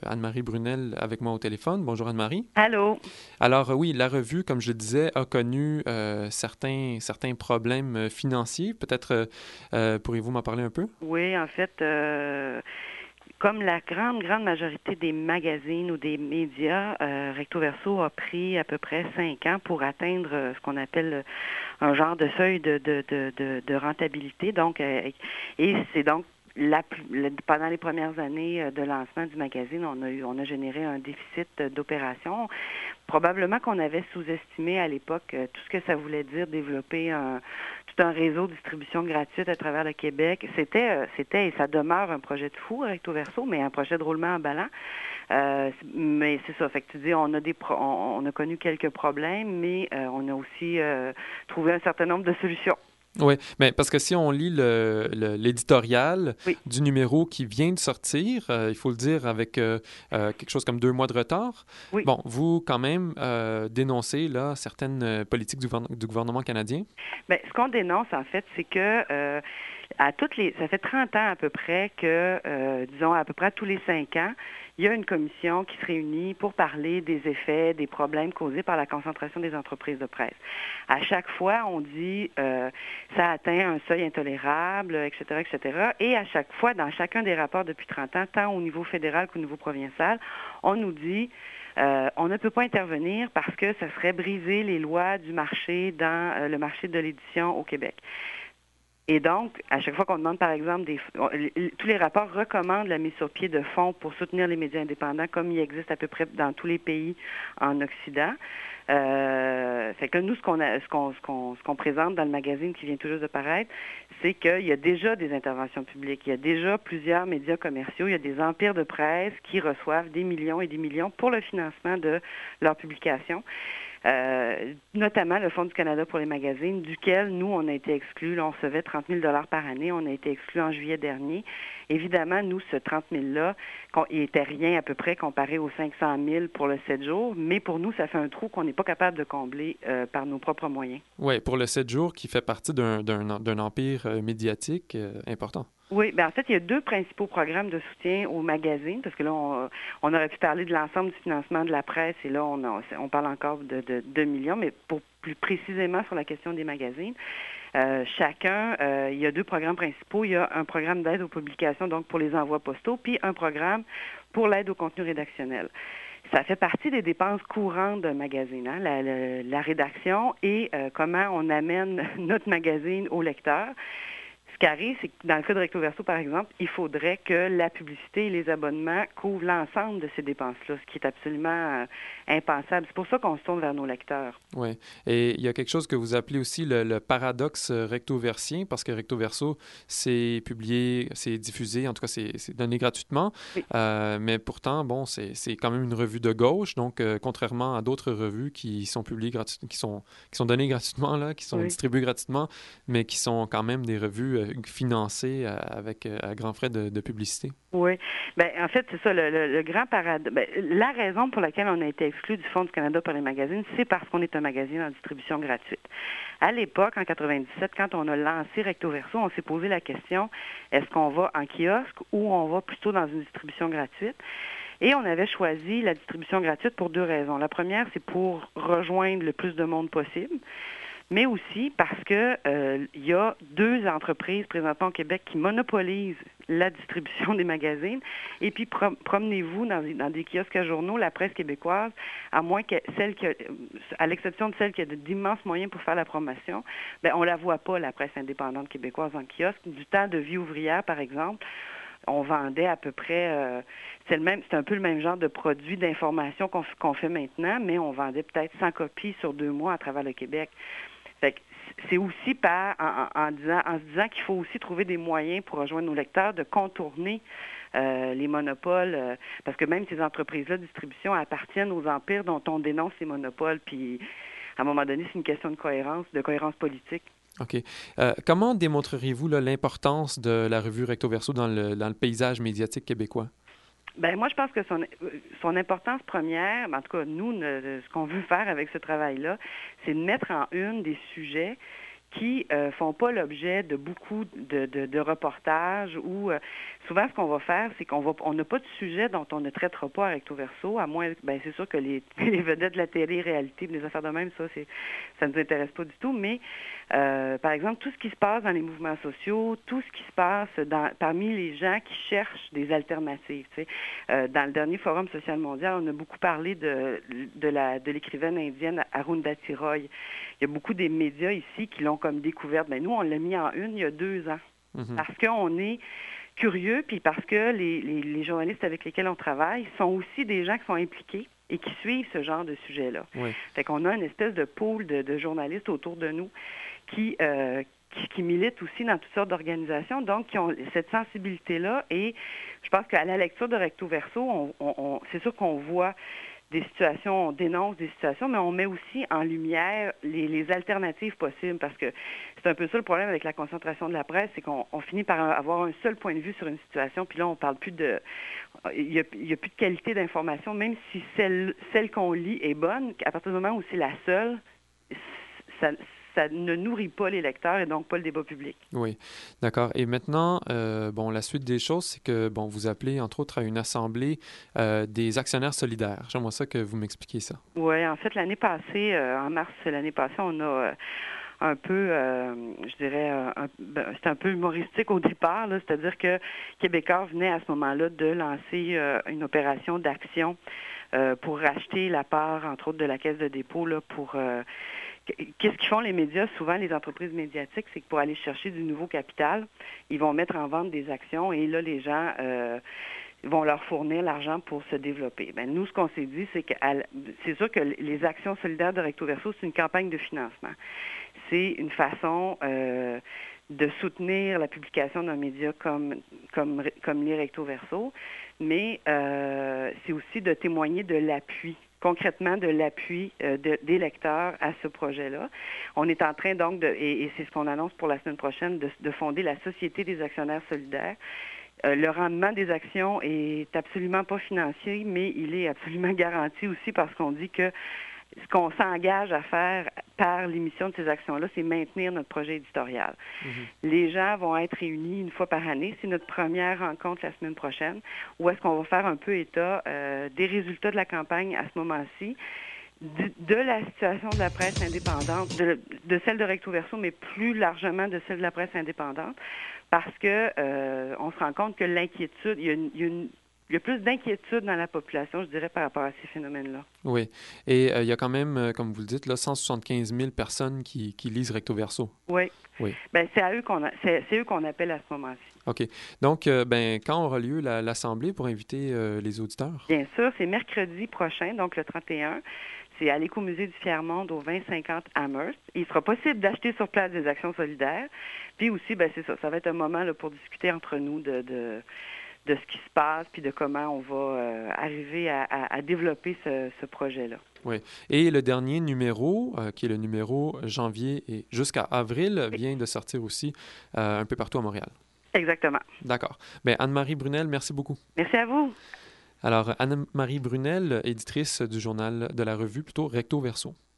Anne-Marie Brunel avec moi au téléphone. Bonjour Anne-Marie. Allô? Alors oui, la revue, comme je le disais, a connu certains problèmes financiers. Peut-être pourriez-vous m'en parler un peu? Oui, en fait, comme la grande majorité des magazines ou des médias, Recto Verso a pris à peu près 5 ans pour atteindre ce qu'on appelle un genre de seuil de rentabilité. Donc, et c'est donc pendant les premières années de lancement du magazine, on a généré un déficit d'opération. Probablement qu'on avait sous-estimé à l'époque tout ce que ça voulait dire développer tout un réseau de distribution gratuite à travers le Québec. C'était et ça demeure un projet de fou, Recto Verso, mais un projet de roulement emballant. Mais c'est ça. Fait que tu dis, on a connu quelques problèmes, mais on a aussi trouvé un certain nombre de solutions. Oui, mais parce que si on lit l'éditorial Oui. du numéro qui vient de sortir, il faut le dire avec quelque chose comme 2 mois de retard, Oui. bon, vous quand même dénoncez là certaines politiques du gouvernement canadien. Bien, ce qu'on dénonce en fait, c'est que ça fait 30 ans à peu près que, disons, à peu près tous les 5 ans, il y a une commission qui se réunit pour parler des effets, des problèmes causés par la concentration des entreprises de presse. À chaque fois, on dit ça atteint un seuil intolérable, etc., etc. Et à chaque fois, dans chacun des rapports depuis 30 ans, tant au niveau fédéral qu'au niveau provincial, on nous dit on ne peut pas intervenir parce que ça serait briser les lois du marché dans le marché de l'édition au Québec. Et donc, à chaque fois qu'on demande, par exemple, tous les rapports recommandent la mise sur pied de fonds pour soutenir les médias indépendants, comme il existe à peu près dans tous les pays en Occident. Fait que nous, ce qu'on présente dans le magazine qui vient tout juste de paraître, c'est qu'il y a déjà des interventions publiques. Il y a déjà plusieurs médias commerciaux. Il y a des empires de presse qui reçoivent des millions et des millions pour le financement de leurs publications. Notamment le Fonds du Canada pour les magazines, duquel nous, on a été exclus. Là, on recevait 30 000 par année. On a été exclus en juillet dernier. Évidemment, nous, ce 30 000-là, il n'était rien à peu près comparé aux 500 000 pour le 7 jours, mais pour nous, ça fait un trou qu'on n'est pas capable de combler par nos propres moyens. Oui, pour le 7 jours qui fait partie d'un empire médiatique important. Oui, bien en fait, il y a 2 principaux programmes de soutien aux magazines, parce que là, on aurait pu parler de l'ensemble du financement de la presse, et là, on parle encore de 2 millions, mais pour plus précisément sur la question des magazines, il y a 2 programmes principaux. Il y a un programme d'aide aux publications, donc pour les envois postaux, puis un programme pour l'aide au contenu rédactionnel. Ça fait partie des dépenses courantes d'un magazine, hein, la rédaction et comment on amène notre magazine au lecteur. Ce qui arrive, c'est que dans le cas de Recto Verso, par exemple, il faudrait que la publicité et les abonnements couvrent l'ensemble de ces dépenses-là, ce qui est absolument impensable. C'est pour ça qu'on se tourne vers nos lecteurs. Oui. Et il y a quelque chose que vous appelez aussi le paradoxe recto-versien, parce que Recto Verso, c'est publié, c'est diffusé, en tout cas, c'est donné gratuitement. Oui. Mais pourtant, bon, c'est quand même une revue de gauche, donc contrairement à d'autres revues qui sont publiées gratuitement, qui sont données gratuitement, là, qui sont distribuées gratuitement, mais qui sont quand même des revues financées avec à grands frais de publicité. Oui. Bien, en fait, c'est ça, le grand paradoxe. La raison pour laquelle on a été exclu du Fonds du Canada pour les magazines, c'est parce qu'on est un magazine en distribution gratuite. À l'époque, en 97, quand on a lancé Recto Verso, on s'est posé la question, est-ce qu'on va en kiosque ou on va plutôt dans une distribution gratuite? Et on avait choisi la distribution gratuite pour 2 raisons. La première, c'est pour rejoindre le plus de monde possible, mais aussi parce que il y a 2 entreprises présentement au Québec qui monopolisent la distribution des magazines. Et puis, promenez-vous dans des kiosques à journaux, la presse québécoise, à moins que à l'exception de celle qui a d'immenses moyens pour faire la promotion, bien, on la voit pas, la presse indépendante québécoise en kiosque. Du temps de Vie ouvrière, par exemple, on vendait à peu près, c'est un peu le même genre de produit d'information qu'on fait maintenant, mais on vendait peut-être 100 copies sur 2 mois à travers le Québec. Fait que c'est aussi en se disant qu'il faut aussi trouver des moyens pour rejoindre nos lecteurs de contourner les monopoles, parce que même ces entreprises-là de distribution appartiennent aux empires dont on dénonce les monopoles. Puis, à un moment donné, c'est une question de cohérence politique. OK. Comment démontreriez-vous là, l'importance de la revue Recto Verso dans le paysage médiatique québécois? Ben moi, je pense que son importance première, en tout cas, nous, ce qu'on veut faire avec ce travail-là, c'est de mettre en une des sujets qui font pas l'objet de beaucoup de reportages ou souvent ce qu'on va faire, c'est on n'a pas de sujet dont on ne traitera pas à recto verso, à moins c'est sûr que les vedettes de la télé-réalité, les affaires de même, ça ne nous intéresse pas du tout, mais par exemple, tout ce qui se passe dans les mouvements sociaux, tout ce qui se passe parmi les gens qui cherchent des alternatives. Tu sais. Dans le dernier Forum social mondial, on a beaucoup parlé de l'écrivaine indienne Arundhati Roy. Il y a beaucoup des médias ici qui l'ont comme découverte. Nous, on l'a mis en une il y a 2 ans. Mm-hmm. Parce qu'on est curieux, puis parce que les journalistes avec lesquels on travaille sont aussi des gens qui sont impliqués et qui suivent ce genre de sujet-là. Oui. Fait qu'on a une espèce de pool de journalistes autour de nous qui militent aussi dans toutes sortes d'organisations, donc qui ont cette sensibilité-là. Et je pense qu'à la lecture de Recto Verso, c'est sûr qu'on voit des situations, on dénonce des situations, mais on met aussi en lumière les alternatives possibles, parce que c'est un peu ça le problème avec la concentration de la presse, c'est qu'on finit par avoir un seul point de vue sur une situation, puis là, on parle plus il y a plus de qualité d'information, même si celle qu'on lit est bonne, à partir du moment où c'est la seule, ça ne nourrit pas les lecteurs et donc pas le débat public. Oui, d'accord. Et maintenant, la suite des choses, c'est que, vous appelez, entre autres, à une assemblée des actionnaires solidaires. J'aimerais ça que vous m'expliquiez ça. Oui, en fait, l'année passée, en mars l'année passée, on a un peu, je dirais, c'était un peu humoristique au départ, là, c'est-à-dire que Québécois venait à ce moment-là de lancer une opération d'action pour racheter la part, entre autres, de la Caisse de dépôt, là, pour... Qu'est-ce qu'ils font les médias, souvent les entreprises médiatiques, c'est que pour aller chercher du nouveau capital, ils vont mettre en vente des actions et là, les gens vont leur fournir l'argent pour se développer. Nous, ce qu'on s'est dit, c'est que c'est sûr que les actions solidaires de Recto Verso, c'est une campagne de financement. C'est une façon de soutenir la publication d'un média comme les Recto Verso, mais c'est aussi de témoigner de l'appui, concrètement de l'appui des lecteurs à ce projet-là. On est en train donc, et c'est ce qu'on annonce pour la semaine prochaine, de fonder la Société des actionnaires solidaires. Le rendement des actions est absolument pas financier, mais il est absolument garanti aussi parce qu'on dit que ce qu'on s'engage à faire par l'émission de ces actions-là, c'est maintenir notre projet éditorial. Mm-hmm. Les gens vont être réunis une fois par année. C'est notre première rencontre la semaine prochaine, où est-ce qu'on va faire un peu état des résultats de la campagne à ce moment-ci, de la situation de la presse indépendante, de celle de Recto Verso, mais plus largement de celle de la presse indépendante, parce que on se rend compte que l'inquiétude, il y a plus d'inquiétude dans la population, je dirais, par rapport à ces phénomènes-là. Oui. Et il y a quand même, comme vous le dites, là, 175 000 personnes qui lisent Recto Verso. Oui. Oui. C'est eux qu'on appelle à ce moment-ci. OK. Donc, quand aura lieu l'Assemblée pour inviter les auditeurs? Bien sûr, c'est mercredi prochain, donc le 31. C'est à l'Écomusée du Tiers-Monde au 2050 Amherst. Il sera possible d'acheter sur place des actions solidaires. Puis aussi, c'est ça. Ça va être un moment là, pour discuter entre nous de ce qui se passe, puis de comment on va arriver à développer ce projet-là. Oui. Et le dernier numéro, qui est le numéro janvier et jusqu'à avril, vient de sortir aussi un peu partout à Montréal. Exactement. D'accord. Anne-Marie Brunel, merci beaucoup. Merci à vous. Alors, Anne-Marie Brunel, éditrice du journal de la revue, plutôt Recto Verso.